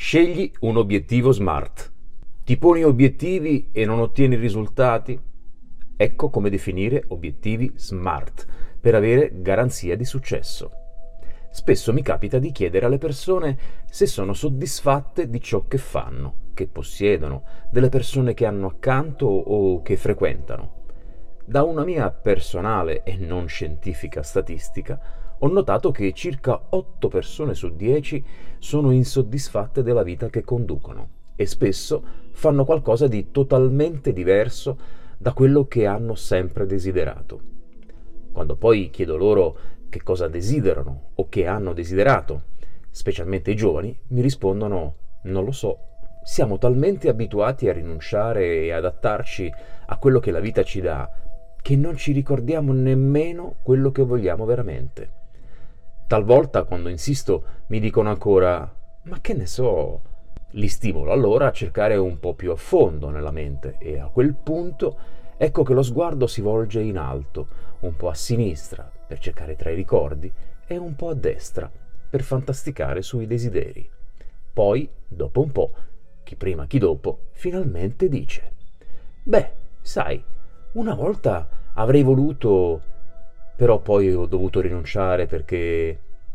Scegli un obiettivo SMART. Ti poni obiettivi e non ottieni risultati? Ecco come definire obiettivi SMART per avere garanzia di successo. Spesso mi capita di chiedere alle persone se sono soddisfatte di ciò che fanno, che possiedono, delle persone che hanno accanto o che frequentano. Da una mia personale e non scientifica statistica, ho notato che circa 8 persone su 10 sono insoddisfatte della vita che conducono e spesso fanno qualcosa di totalmente diverso da quello che hanno sempre desiderato. Quando poi chiedo loro che cosa desiderano o che hanno desiderato, specialmente i giovani, mi rispondono: non lo so. Siamo talmente abituati a rinunciare e adattarci a quello che la vita ci dà che non ci ricordiamo nemmeno quello che vogliamo veramente. Talvolta, quando insisto, mi dicono ancora: ma che ne so? Li stimolo allora a cercare un po' più a fondo nella mente e a quel punto ecco che lo sguardo si volge in alto, un po' a sinistra per cercare tra i ricordi e un po' a destra per fantasticare sui desideri. Poi, dopo un po', chi prima chi dopo, finalmente dice: beh, sai, una volta avrei voluto, però poi ho dovuto rinunciare perché...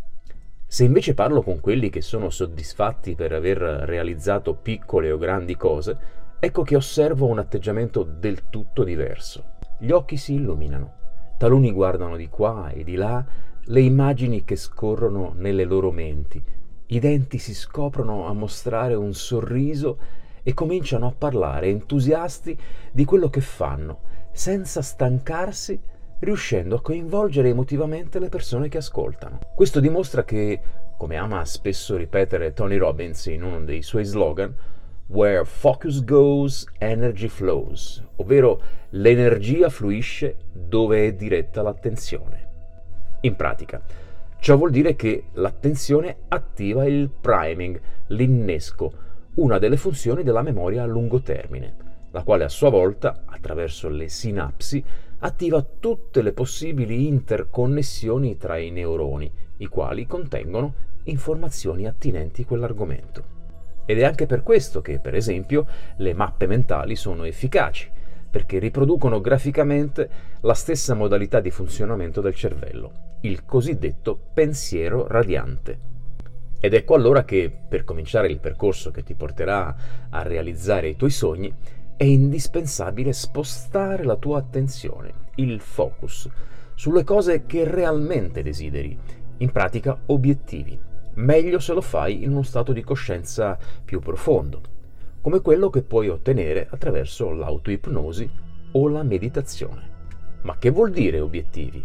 Se invece parlo con quelli che sono soddisfatti per aver realizzato piccole o grandi cose, ecco che osservo un atteggiamento del tutto diverso. Gli occhi si illuminano, taluni guardano di qua e di là le immagini che scorrono nelle loro menti, i denti si scoprono a mostrare un sorriso e cominciano a parlare entusiasti di quello che fanno, senza stancarsi, riuscendo a coinvolgere emotivamente le persone che ascoltano. Questo dimostra che, come ama spesso ripetere Tony Robbins in uno dei suoi slogan, "Where focus goes, energy flows", ovvero l'energia fluisce dove è diretta l'attenzione. In pratica, ciò vuol dire che l'attenzione attiva il priming, l'innesco, una delle funzioni della memoria a lungo termine, la quale a sua volta, attraverso le sinapsi, attiva tutte le possibili interconnessioni tra i neuroni, i quali contengono informazioni attinenti a quell'argomento. Ed è anche per questo che, per esempio, le mappe mentali sono efficaci, perché riproducono graficamente la stessa modalità di funzionamento del cervello, il cosiddetto pensiero radiante. Ed ecco allora che, per cominciare il percorso che ti porterà a realizzare i tuoi sogni, è indispensabile spostare la tua attenzione, il focus, sulle cose che realmente desideri, in pratica obiettivi. Meglio se lo fai in uno stato di coscienza più profondo, come quello che puoi ottenere attraverso l'autoipnosi o la meditazione. Ma che vuol dire obiettivi?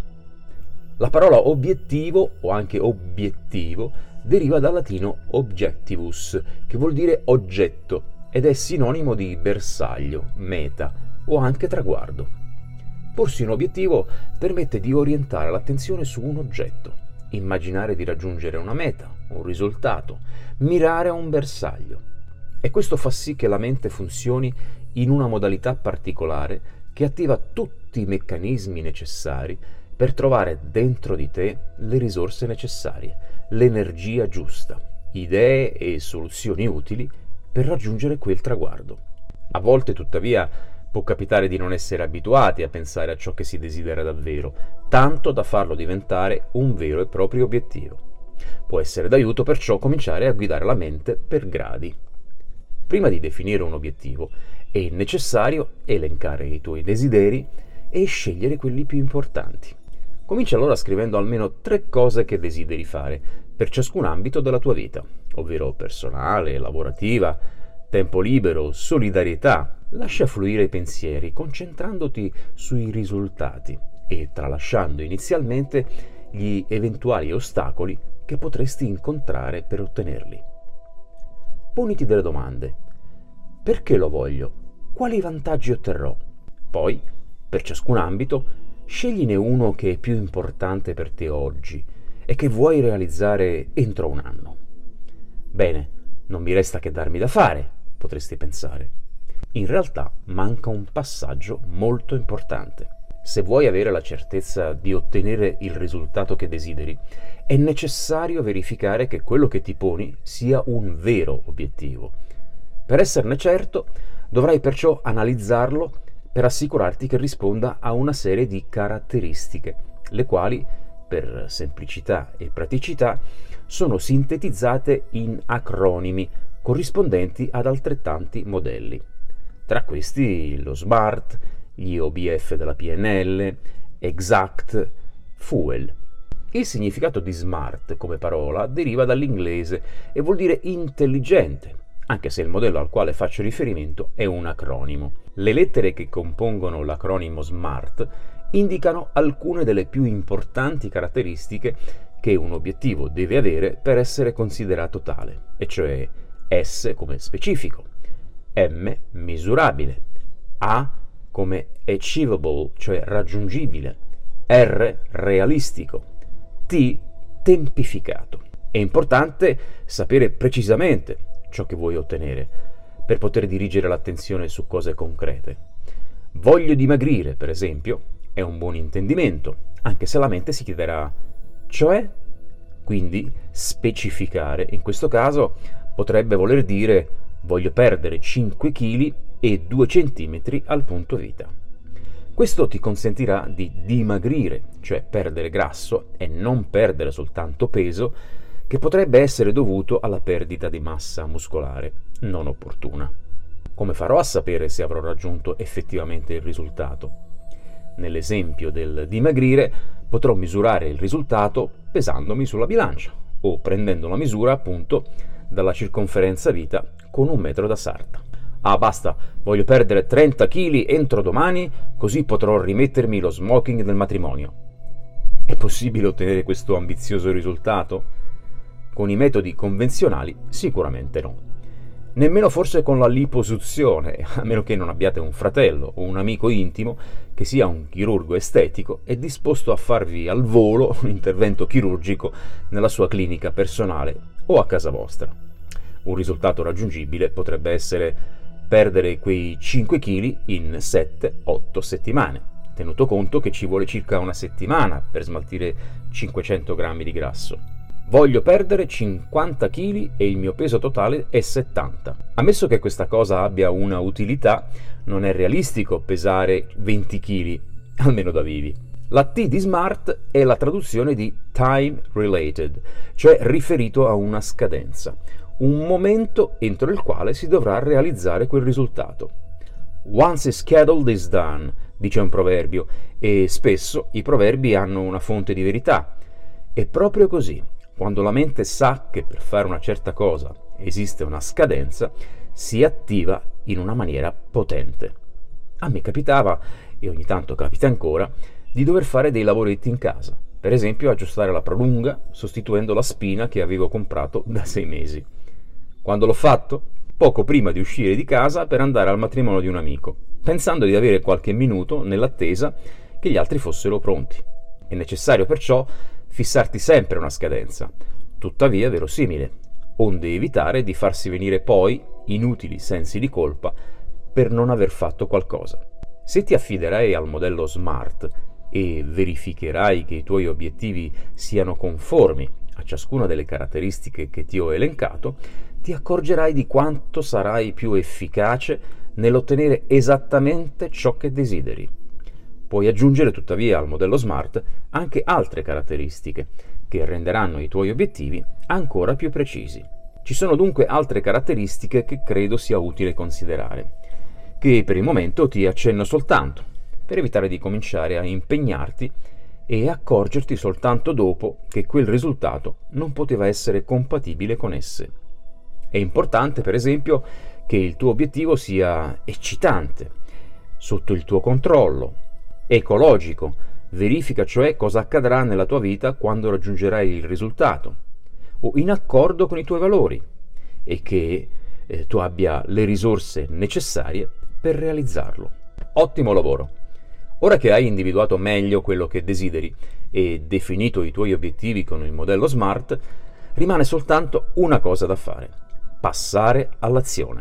La parola obiettivo o anche obiettivo deriva dal latino objectivus, che vuol dire oggetto, ed è sinonimo di bersaglio, meta o anche traguardo. Porsi un obiettivo permette di orientare l'attenzione su un oggetto, immaginare di raggiungere una meta, un risultato, mirare a un bersaglio. E questo fa sì che la mente funzioni in una modalità particolare che attiva tutti i meccanismi necessari per trovare dentro di te le risorse necessarie, l'energia giusta, idee e soluzioni utili per raggiungere quel traguardo. A volte, tuttavia, può capitare di non essere abituati a pensare a ciò che si desidera davvero, tanto da farlo diventare un vero e proprio obiettivo. Può essere d'aiuto perciò cominciare a guidare la mente per gradi. Prima di definire un obiettivo, è necessario elencare i tuoi desideri e scegliere quelli più importanti. Comincia allora scrivendo almeno 3 cose che desideri fare per ciascun ambito della tua vita, ovvero personale, lavorativa, tempo libero, solidarietà. Lascia fluire i pensieri, concentrandoti sui risultati e tralasciando inizialmente gli eventuali ostacoli che potresti incontrare per ottenerli. Poniti delle domande. Perché lo voglio? Quali vantaggi otterrò? Poi, per ciascun ambito, scegline uno che è più importante per te oggi e che vuoi realizzare entro un anno. Bene, non mi resta che darmi da fare, potresti pensare. In realtà manca un passaggio molto importante. Se vuoi avere la certezza di ottenere il risultato che desideri, è necessario verificare che quello che ti poni sia un vero obiettivo. Per esserne certo, dovrai perciò analizzarlo per assicurarti che risponda a una serie di caratteristiche, le quali, per semplicità e praticità, sono sintetizzate in acronimi corrispondenti ad altrettanti modelli. Tra questi lo SMART, gli OBF della PNL, EXACT, FUEL. Il significato di SMART come parola deriva dall'inglese e vuol dire intelligente, anche se il modello al quale faccio riferimento è un acronimo. Le lettere che compongono l'acronimo SMART indicano alcune delle più importanti caratteristiche che un obiettivo deve avere per essere considerato tale, e cioè S come specifico, M misurabile, A come achievable, cioè raggiungibile, R realistico, T tempificato. È importante sapere precisamente ciò che vuoi ottenere per poter dirigere l'attenzione su cose concrete. Voglio dimagrire, per esempio, è un buon intendimento, anche se la mente si chiederà cioè? Quindi specificare in questo caso potrebbe voler dire voglio perdere 5 kg e 2 cm al punto vita. Questo ti consentirà di dimagrire, cioè perdere grasso e non perdere soltanto peso, che potrebbe essere dovuto alla perdita di massa muscolare non opportuna. Come farò a sapere se avrò raggiunto effettivamente il risultato? Nell'esempio del dimagrire potrò misurare il risultato pesandomi sulla bilancia o prendendo la misura appunto dalla circonferenza vita con un metro da sarta. Ah basta, voglio perdere 30 kg entro domani, così potrò rimettermi lo smoking del matrimonio. È possibile ottenere questo ambizioso risultato? Con i metodi convenzionali sicuramente no. Nemmeno forse con la liposuzione, a meno che non abbiate un fratello o un amico intimo che sia un chirurgo estetico e disposto a farvi al volo un intervento chirurgico nella sua clinica personale o a casa vostra. Un risultato raggiungibile potrebbe essere perdere quei 5 kg in 7-8 settimane, tenuto conto che ci vuole circa una settimana per smaltire 500 grammi di grasso. Voglio perdere 50 kg e il mio peso totale è 70. Ammesso che questa cosa abbia una utilità, non è realistico pesare 20 kg, almeno da vivi. La T di SMART è la traduzione di time related, cioè riferito a una scadenza, un momento entro il quale si dovrà realizzare quel risultato. Once is scheduled is done, dice un proverbio, e spesso i proverbi hanno una fonte di verità. È proprio così. Quando la mente sa che per fare una certa cosa esiste una scadenza, si attiva in una maniera potente. A me capitava, e ogni tanto capita ancora, di dover fare dei lavoretti in casa, per esempio aggiustare la prolunga sostituendo la spina che avevo comprato da 6 mesi. Quando l'ho fatto? Poco prima di uscire di casa per andare al matrimonio di un amico, pensando di avere qualche minuto nell'attesa che gli altri fossero pronti. È necessario perciò fissarti sempre una scadenza, tuttavia verosimile, onde evitare di farsi venire poi inutili sensi di colpa per non aver fatto qualcosa. Se ti affiderai al modello SMART e verificherai che i tuoi obiettivi siano conformi a ciascuna delle caratteristiche che ti ho elencato, ti accorgerai di quanto sarai più efficace nell'ottenere esattamente ciò che desideri. Puoi aggiungere tuttavia al modello SMART anche altre caratteristiche che renderanno i tuoi obiettivi ancora più precisi. Ci sono dunque altre caratteristiche che credo sia utile considerare, che per il momento ti accenno soltanto, per evitare di cominciare a impegnarti e accorgerti soltanto dopo che quel risultato non poteva essere compatibile con esse. È importante, per esempio, che il tuo obiettivo sia eccitante, sotto il tuo controllo, ecologico, verifica cioè cosa accadrà nella tua vita quando raggiungerai il risultato, o in accordo con i tuoi valori, e che tu abbia le risorse necessarie per realizzarlo. Ottimo lavoro! Ora che hai individuato meglio quello che desideri e definito i tuoi obiettivi con il modello SMART, rimane soltanto una cosa da fare: passare all'azione.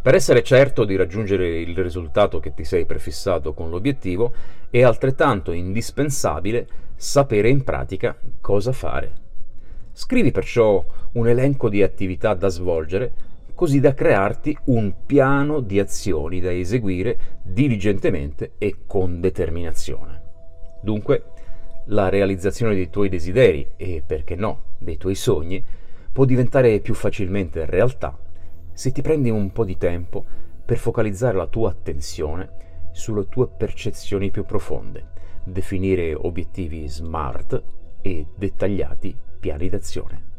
Per essere certo di raggiungere il risultato che ti sei prefissato con l'obiettivo, è altrettanto indispensabile sapere in pratica cosa fare. Scrivi perciò un elenco di attività da svolgere, così da crearti un piano di azioni da eseguire diligentemente e con determinazione. Dunque, la realizzazione dei tuoi desideri e, perché no, dei tuoi sogni può diventare più facilmente realtà se ti prendi un po' di tempo per focalizzare la tua attenzione sulle tue percezioni più profonde, definire obiettivi SMART e dettagliati piani d'azione.